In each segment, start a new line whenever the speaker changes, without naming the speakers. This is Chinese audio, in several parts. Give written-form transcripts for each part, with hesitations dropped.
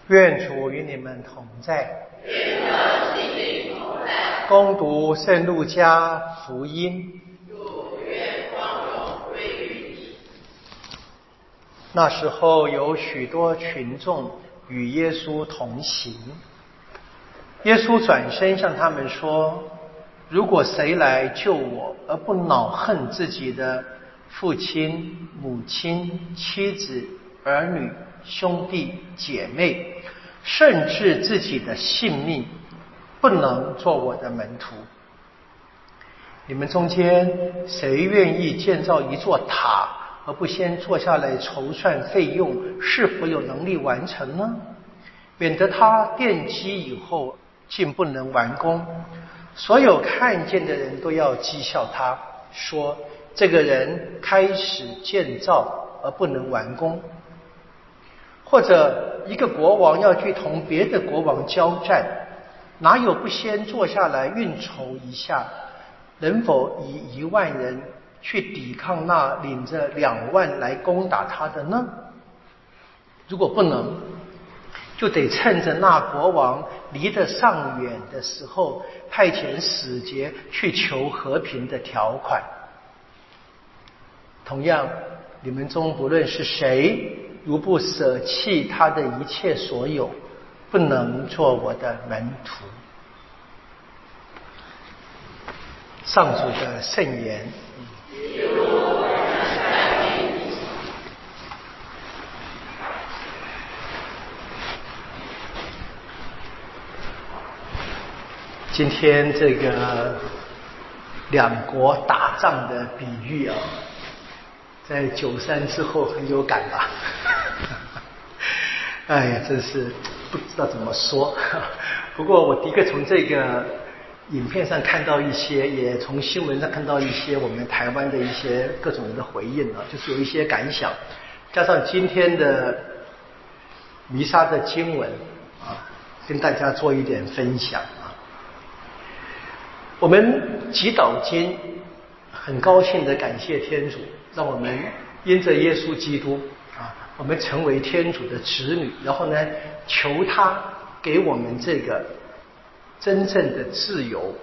愿主与你们同在。恭读圣路加福音。那时候有许多群众与耶稣同行。耶稣转身向他们说：如果谁来救我，而不恼恨自己的父亲、母亲、妻子、儿女、兄弟、姐妹，甚至自己的性命，不能做我的门徒。你们中间谁愿意建造一座塔，而不先坐下来筹算费用，是否有能力完成呢？免得他奠基以后竟不能完工，所有看见的人都要讥笑他，说这个人开始建造而不能完工。或者一个国王要去同别的国王交战，哪有不先坐下来运筹一下，能否以10000人去抵抗那领着2万来攻打他的呢？如果不能，就得趁着那国王离得尚远的时候，派遣使节去求和平的条款。同样，你们中不论是谁，如不舍弃他的一切所有，不能做我的门徒。上主的圣言。今天这个两国打仗的比喻啊，在93之后很有感吧？哎呀，真是不知道怎么说。不过我的确从这个影片上看到一些，也从新闻上看到一些我们台湾的一些各种人的回应啊，就是有一些感想，加上今天的弥撒的经文啊，跟大家做一点分享啊。我们祈祷经很高兴的感谢天主，让我们因着耶稣基督啊，我们成为天主的子女，然后呢，求他给我们这个真正的自由，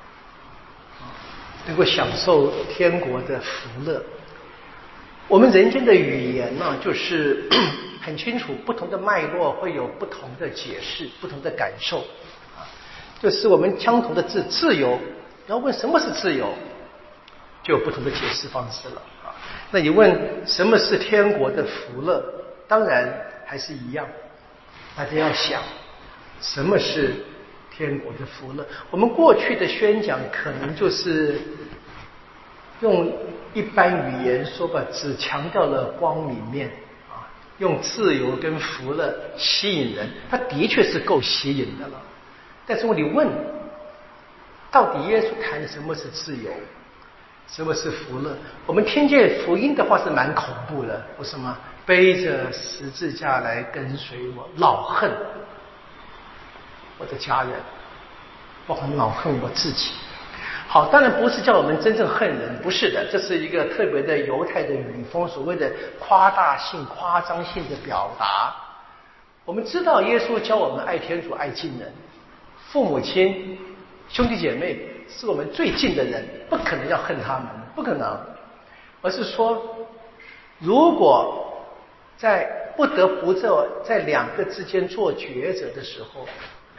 能够享受天国的福乐。我们人间的语言呢，就是很清楚，不同的脉络会有不同的解释，不同的感受。就是我们相同的自由，然后问什么是自由，就有不同的解释方式了啊。那你问什么是天国的福乐，当然还是一样，大家要想什么是天国的福乐。我们过去的宣讲可能就是用一般语言说吧，只强调了光明面啊，用自由跟福乐吸引人，它的确是够吸引的了。但是你问，到底耶稣谈什么是自由，什么是福乐？我们听见福音的话是蛮恐怖的，不是吗？背着十字架来跟随我，恼恨我的家人，我很恼恨我自己。好，当然不是叫我们真正恨人，不是的，这是一个特别的犹太的语风，所谓的夸大性、夸张性的表达。我们知道耶稣教我们爱天主、爱近人。父母亲、兄弟姐妹是我们最近的人，不可能要恨他们，不可能。而是说，如果在不得不在两个之间做抉择的时候，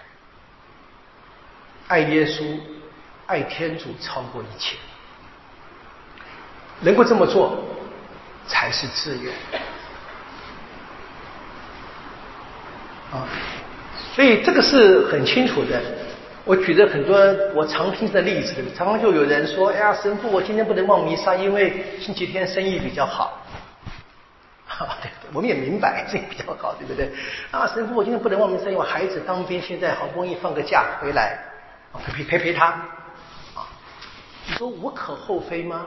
爱耶稣、爱天主超过一切，能够这么做才是自由啊！所以这个是很清楚的。我举了很多我常听的例子，常常就有人说：“哎呀，神父，我今天不能望弥撒，因为星期天生意比较好。”对，我们也明白这个比较好，对不对？啊，神父，我今天不能望弥撒，因为我孩子当兵，现在好不容易放个假回来，陪他。啊，你说无可厚非吗？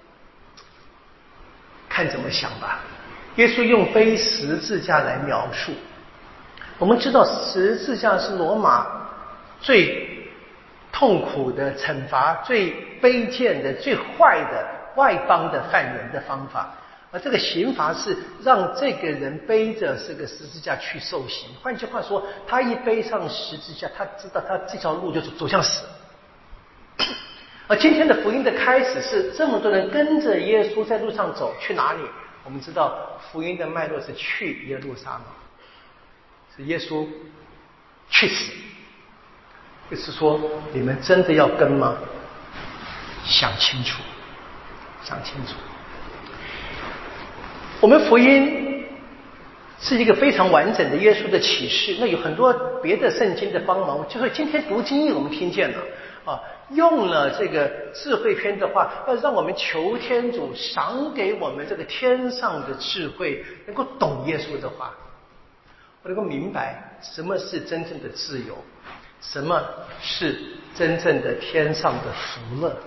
看怎么想吧。耶稣用背十字架来描述。我们知道十字架是罗马最痛苦的惩罚，最卑贱的、最坏的外邦的犯人的方法。 而这个刑罚是让这个人背着这个十字架去受刑。换句话说，他一背上十字架，他知道他这条路就走向死。而今天的福音的开始是这么多人跟着耶稣在路上走，去哪里？我们知道福音的脉络是去耶路撒冷，是耶稣去死。就是说，你们真的要跟吗？想清楚，想清楚。我们福音是一个非常完整的耶稣的启示，那有很多别的圣经的帮忙，就是今天读经义我们听见了啊，用了这个智慧篇的话，要让我们求天主赏给我们这个天上的智慧，能够懂耶稣的话，我能够明白什么是真正的自由，什么是真正的天上的福乐。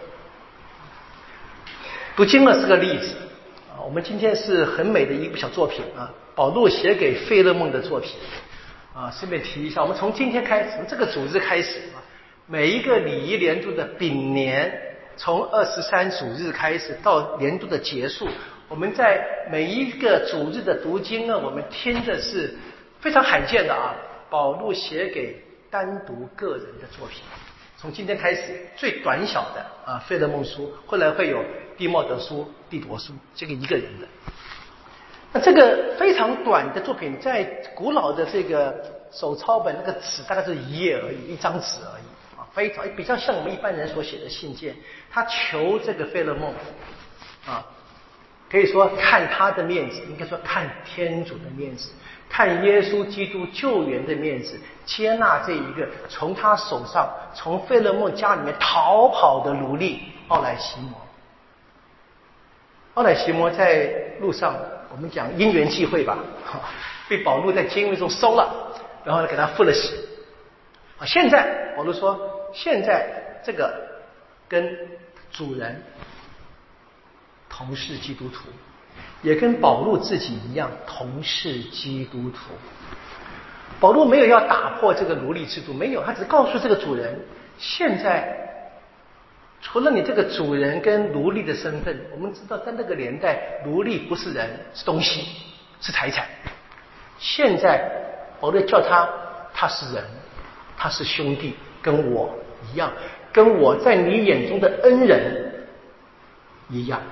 读经呢是个例子啊，我们今天是很美的一部小作品啊，保禄写给费勒蒙的作品啊。顺便提一下，我们从今天开始，从这个主日开始啊，每一个礼仪年度的丙年，从23主日开始到年度的结束，我们在每一个主日的读经呢，我们听的是非常罕见的啊，保禄写给单独个人的作品。从今天开始，最短小的啊，费勒蒙书，后来会有蒂莫德书、蒂铎书，这个一个人的。那这个非常短的作品，在古老的这个手抄本，那个纸大概是1页而已，一张纸而已啊，非常比较像我们一般人所写的信件。他求这个费勒蒙啊，可以说看他的面子，应该说看天主的面子，看耶稣基督救援的面子，接纳这一个从他手上从费勒蒙家里面逃跑的奴隶奥乃西摩。奥乃西摩在路上，我们讲因缘际会吧，被保禄在监狱中收了，然后给他付了洗。现在保禄说，现在这个跟主人同是基督徒，也跟保禄自己一样同是基督徒。保禄没有要打破这个奴隶制度，没有，他只告诉这个主人，现在除了你这个主人跟奴隶的身份，我们知道在那个年代，奴隶不是人，是东西，是财产。现在保禄叫他是人，他是兄弟，跟我一样，跟我在你眼中的恩人一样。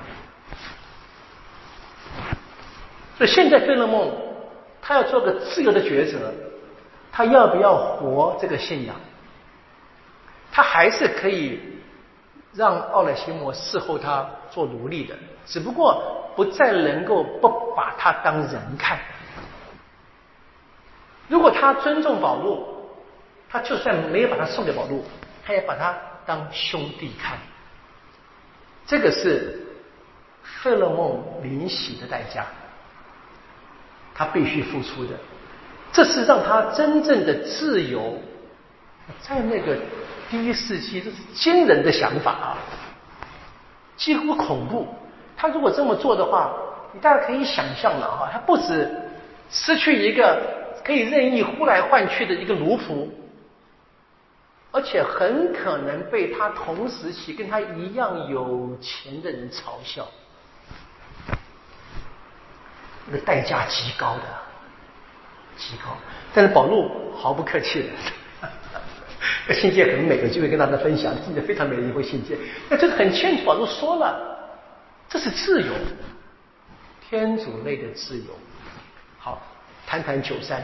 所以现在费勒蒙他要做个自由的抉择，他要不要活这个信仰？他还是可以让奥乃西摩伺候他做奴隶的，只不过不再能够不把他当人看。如果他尊重保禄，他就算没有把他送给保禄，他也把他当兄弟看。这个是费勒蒙临洗的代价，他必须付出的。这是让他真正的自由，在那个第1世纪，这是惊人的想法啊，几乎恐怖。他如果这么做的话，你大家可以想象了啊，他不止失去一个可以任意呼来唤去的一个奴仆，而且很可能被他同时期跟他一样有钱的人嘲笑，那个代价极高的，极高。但是保禄毫不客气的。这信件很美，有机会跟大家分享，信件非常美的一封信件。那这个很清楚，保禄说了，这是自由，天主类的自由。好，谈谈93，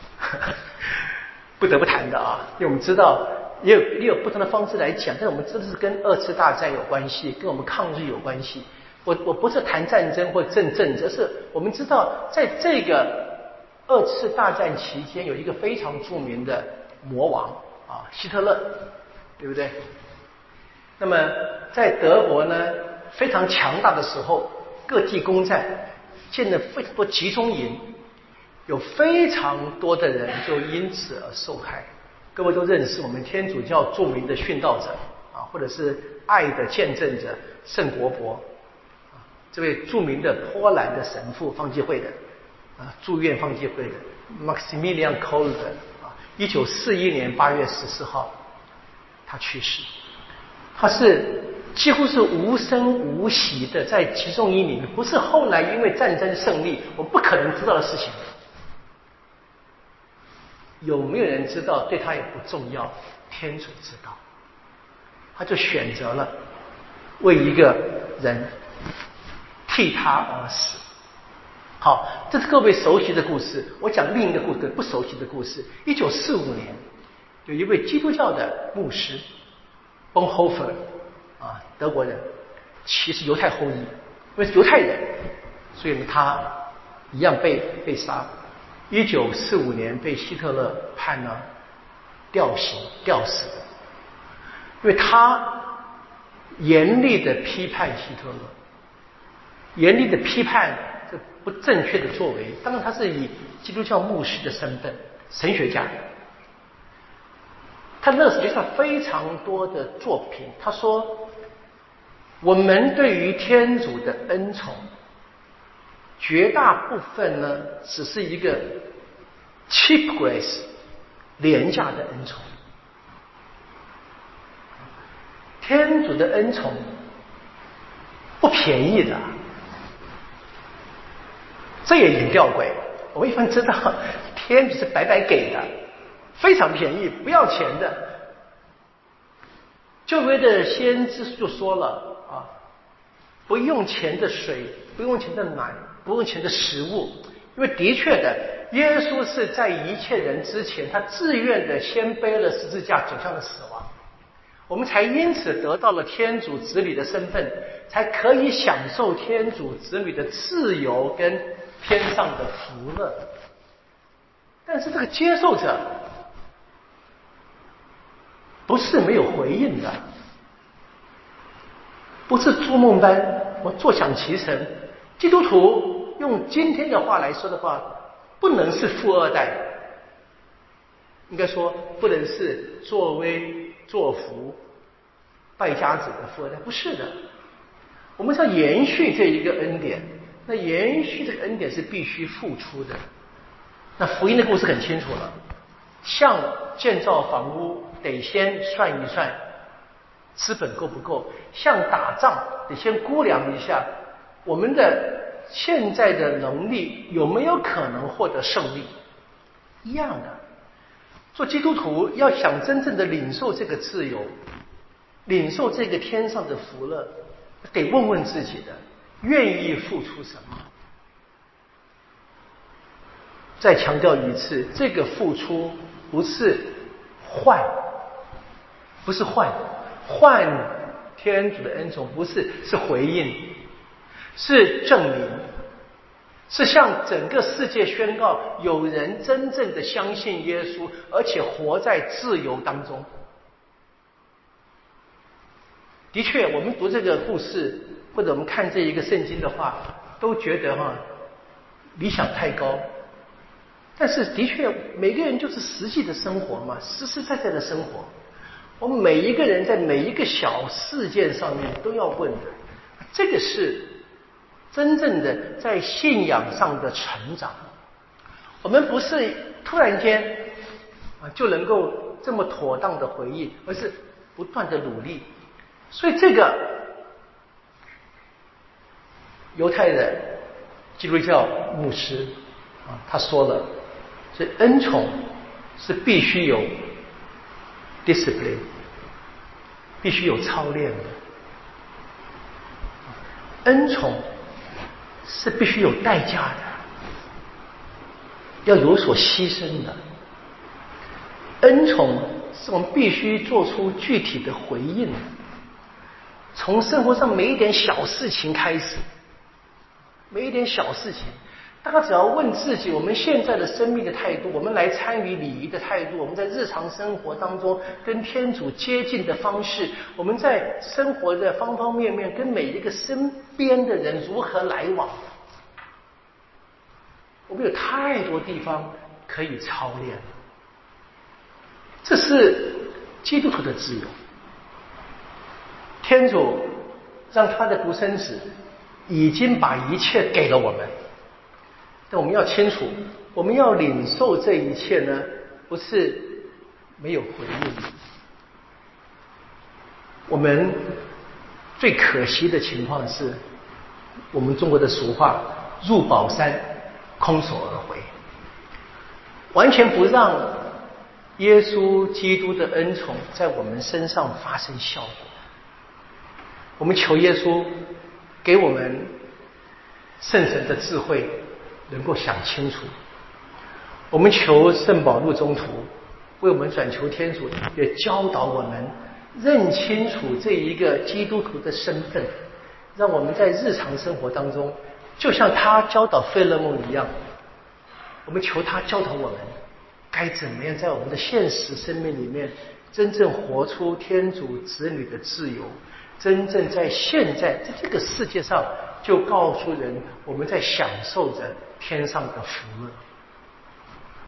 不得不谈的啊，因为我们知道也有不同的方式来讲，但是我们知道是跟2次大战有关系，跟我们抗日有关系。我不是谈战争或政治，而是我们知道在这个2次大战期间，有一个非常著名的魔王啊，希特勒，对不对？那么在德国呢，非常强大的时候，各地攻占，建了非常多集中营，有非常多的人就因此而受害。各位都认识我们天主教著名的殉道者啊，或者是爱的见证者圣国伯，这位著名的波兰的神父，方济会的啊，住院方济会的 Maximilian Kolbe 啊，1941年8月14号他去世。他是几乎是无声无息的在集中营里面，不是后来因为战争胜利我不可能知道的事情。有没有人知道对他也不重要，天主知道，他就选择了为一个人替他而死。好，这是各位熟悉的故事。我讲另一个故事，不熟悉的故事。1945年，有一位基督教的牧师 Bonhoeffer 啊，德国人，其实犹太后裔，因为是犹太人，所以呢他一样被杀。1945年被希特勒判了吊刑吊死的，因为他严厉的批判希特勒，严厉的批判这不正确的作为。当然他是以基督教牧师的身份，神学家，他那实际上非常多的作品。他说我们对于天主的恩宠绝大部分呢只是一个 cheap grace 廉价的恩宠，天主的恩宠不便宜的，这也很吊诡。我们一般知道天主是白白给的，非常便宜，不要钱的。旧约的先知就说了啊，不用钱的水，不用钱的奶，不用钱的食物。因为的确的，耶稣是在一切人之前，他自愿的先背了十字架走向了死亡，我们才因此得到了天主子女的身份，才可以享受天主子女的自由跟天上的福乐。但是这个接受者不是没有回应的，不是做梦般我坐享其成。基督徒用今天的话来说的话，不能是富二代，应该说不能是作威作福败家子的富二代，不是的。我们是要延续这一个恩典，那延续这个恩典是必须付出的。那福音的故事很清楚了，像建造房屋得先算一算资本够不够，像打仗得先估量一下我们的现在的能力有没有可能获得胜利。一样的，做基督徒要想真正的领受这个自由，领受这个天上的福乐，得问问自己的愿意付出什么。再强调一次，这个付出不是换，不是换天主的恩宠，不是，是回应，是证明，是向整个世界宣告有人真正的相信耶稣，而且活在自由当中。的确，我们读这个故事或者我们看这一个圣经的话，都觉得理想太高。但是的确每个人就是实际的生活嘛，实实在在的生活。我们每一个人在每一个小事件上面都要问的，这个是真正的在信仰上的成长。我们不是突然间就能够这么妥当的回应，而是不断的努力。所以这个犹太的基督教牧师他说了，所以恩宠是必须有 discipline， 必须有操练的。恩宠是必须有代价的，要有所牺牲的。恩宠是我们必须做出具体的回应，从生活上每一点小事情开始，每一点小事情，大家只要问自己，我们现在的生命的态度，我们来参与礼仪的态度，我们在日常生活当中跟天主接近的方式，我们在生活的方方面面跟每一个身边的人如何来往，我们有太多地方可以操练。这是基督徒的自由。天主让他的独生子已经把一切给了我们，但我们要清楚，我们要领受这一切呢，不是没有回应，我们最可惜的情况是，我们中国的俗话“入宝山，空手而回”，完全不让耶稣基督的恩宠在我们身上发生效果。我们求耶稣给我们圣神的智慧，能够想清楚。我们求圣保禄宗徒为我们转求天主，也教导我们认清楚这一个基督徒的身份，让我们在日常生活当中，就像他教导费勒蒙一样，我们求他教导我们该怎么样在我们的现实生命里面真正活出天主子女的自由，真正在现在在这个世界上就告诉人我们在享受着天上的福乐。